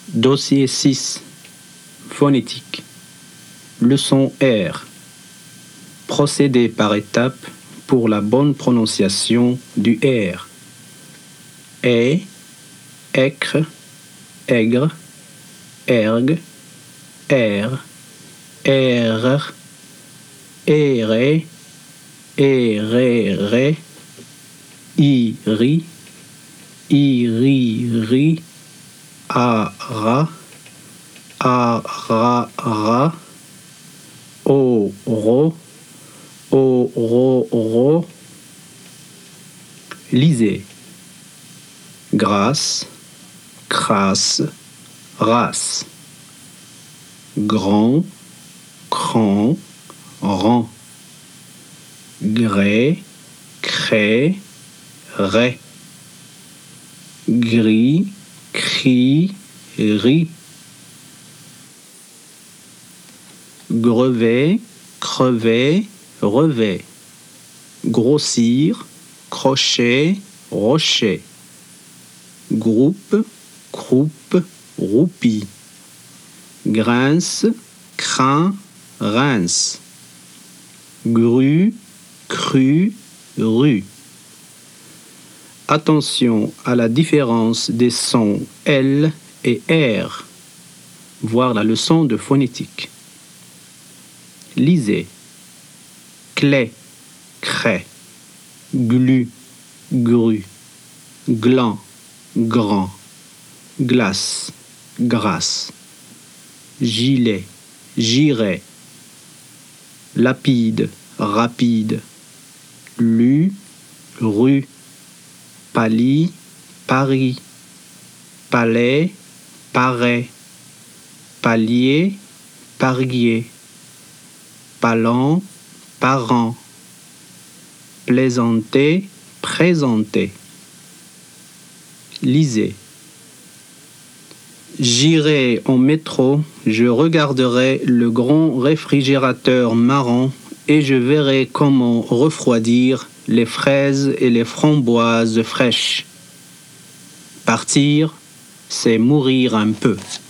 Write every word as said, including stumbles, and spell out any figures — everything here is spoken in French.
Dossier six. Phonétique. Leçon R. Procédé par étapes pour la bonne prononciation du R. É, écre, aigre, ergue, air, erre, erré, erréré, iri, iriri, ara, arara, oro, ororo. Lisez. Grâce, crasse, race. Grand, cran, rang. Gré, cré, ré. Gris, cri, ri. Grevé, crevé, revêt. Grossir, crochet, rocher. Groupe, croupe, roupie. Grince, crin, rince. Grue, crue, rue. Attention à la différence des sons L et R. Voir la leçon de phonétique. Lisez. Clé, craie. Glu, grue. Gland, grand. Glace, grasse. Gilet, giret. Lapide, rapide. Lu, rue. Pali, Paris. Palais, paraît. Palier, parier. Palan, parent. Plaisanter, présenter. Lisez. J'irai en métro, je regarderai le grand réfrigérateur marron et je verrai comment refroidir les fraises et les framboises fraîches. Partir, c'est mourir un peu.